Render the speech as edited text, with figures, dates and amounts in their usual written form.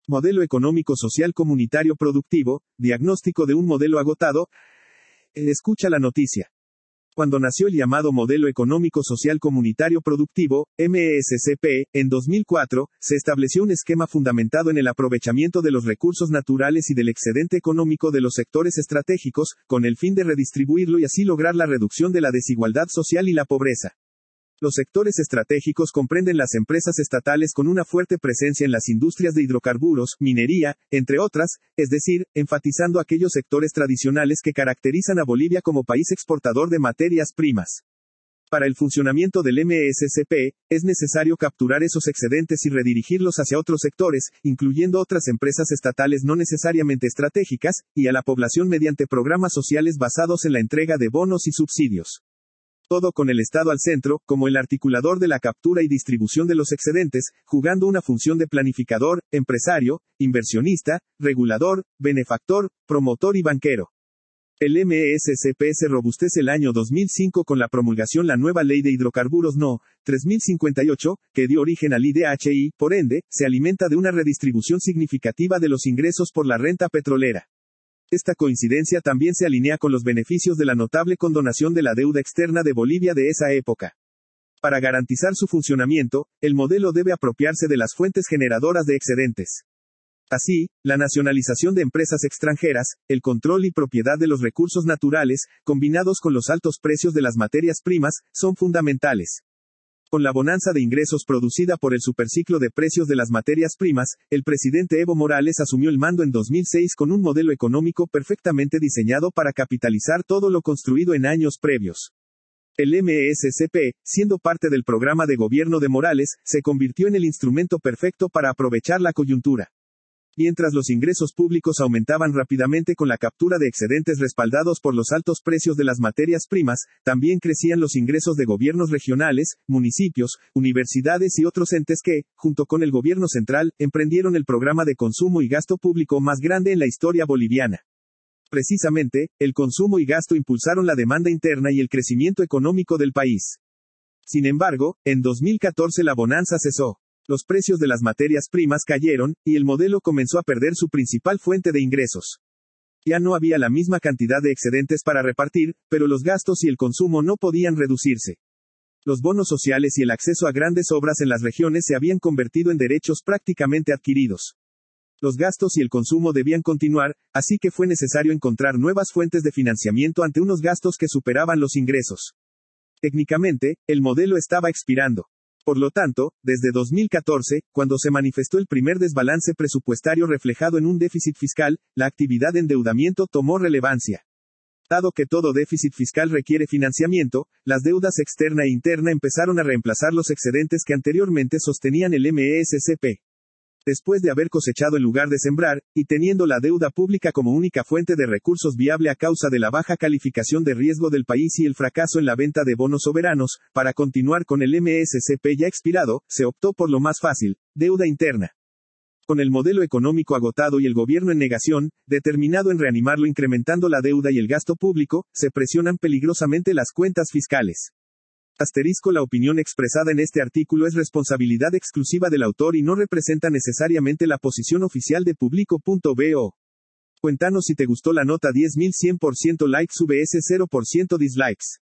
Modelo económico social comunitario productivo, diagnóstico de un modelo agotado. Escucha la noticia. Cuando nació el llamado Modelo Económico Social Comunitario Productivo, MESCP, en 2004, se estableció un esquema fundamentado en el aprovechamiento de los recursos naturales y del excedente económico de los sectores estratégicos, con el fin de redistribuirlo y así lograr la reducción de la desigualdad social y la pobreza. Los sectores estratégicos comprenden las empresas estatales con una fuerte presencia en las industrias de hidrocarburos, minería, entre otras, es decir, enfatizando aquellos sectores tradicionales que caracterizan a Bolivia como país exportador de materias primas. Para el funcionamiento del MESCP, es necesario capturar esos excedentes y redirigirlos hacia otros sectores, incluyendo otras empresas estatales no necesariamente estratégicas, y a la población mediante programas sociales basados en la entrega de bonos y subsidios. Todo con el Estado al centro, como el articulador de la captura y distribución de los excedentes, jugando una función de planificador, empresario, inversionista, regulador, benefactor, promotor y banquero. El MESCP se robustece el año 2005 con la promulgación la nueva Ley de Hidrocarburos No. 3058, que dio origen al IDHI, por ende, se alimenta de una redistribución significativa de los ingresos por la renta petrolera. Esta coincidencia también se alinea con los beneficios de la notable condonación de la deuda externa de Bolivia de esa época. Para garantizar su funcionamiento, el modelo debe apropiarse de las fuentes generadoras de excedentes. Así, la nacionalización de empresas extranjeras, el control y propiedad de los recursos naturales, combinados con los altos precios de las materias primas, son fundamentales. Con la bonanza de ingresos producida por el superciclo de precios de las materias primas, el presidente Evo Morales asumió el mando en 2006 con un modelo económico perfectamente diseñado para capitalizar todo lo construido en años previos. El MESCP, siendo parte del programa de gobierno de Morales, se convirtió en el instrumento perfecto para aprovechar la coyuntura. Mientras los ingresos públicos aumentaban rápidamente con la captura de excedentes respaldados por los altos precios de las materias primas, también crecían los ingresos de gobiernos regionales, municipios, universidades y otros entes que, junto con el gobierno central, emprendieron el programa de consumo y gasto público más grande en la historia boliviana. Precisamente, el consumo y gasto impulsaron la demanda interna y el crecimiento económico del país. Sin embargo, en 2014 la bonanza cesó. Los precios de las materias primas cayeron, y el modelo comenzó a perder su principal fuente de ingresos. Ya no había la misma cantidad de excedentes para repartir, pero los gastos y el consumo no podían reducirse. Los bonos sociales y el acceso a grandes obras en las regiones se habían convertido en derechos prácticamente adquiridos. Los gastos y el consumo debían continuar, así que fue necesario encontrar nuevas fuentes de financiamiento ante unos gastos que superaban los ingresos. Técnicamente, el modelo estaba expirando. Por lo tanto, desde 2014, cuando se manifestó el primer desbalance presupuestario reflejado en un déficit fiscal, la actividad de endeudamiento tomó relevancia. Dado que todo déficit fiscal requiere financiamiento, las deudas externa e interna empezaron a reemplazar los excedentes que anteriormente sostenían el MESCP. Después de haber cosechado en lugar de sembrar, y teniendo la deuda pública como única fuente de recursos viable a causa de la baja calificación de riesgo del país y el fracaso en la venta de bonos soberanos, para continuar con el MESCP ya expirado, se optó por lo más fácil, deuda interna. Con el modelo económico agotado y el gobierno en negación, determinado en reanimarlo incrementando la deuda y el gasto público, se presionan peligrosamente las cuentas fiscales. La opinión expresada en este artículo es responsabilidad exclusiva del autor y no representa necesariamente la posición oficial de Publico.bo. Cuéntanos si te gustó la nota. 10.100% likes vs 0% dislikes.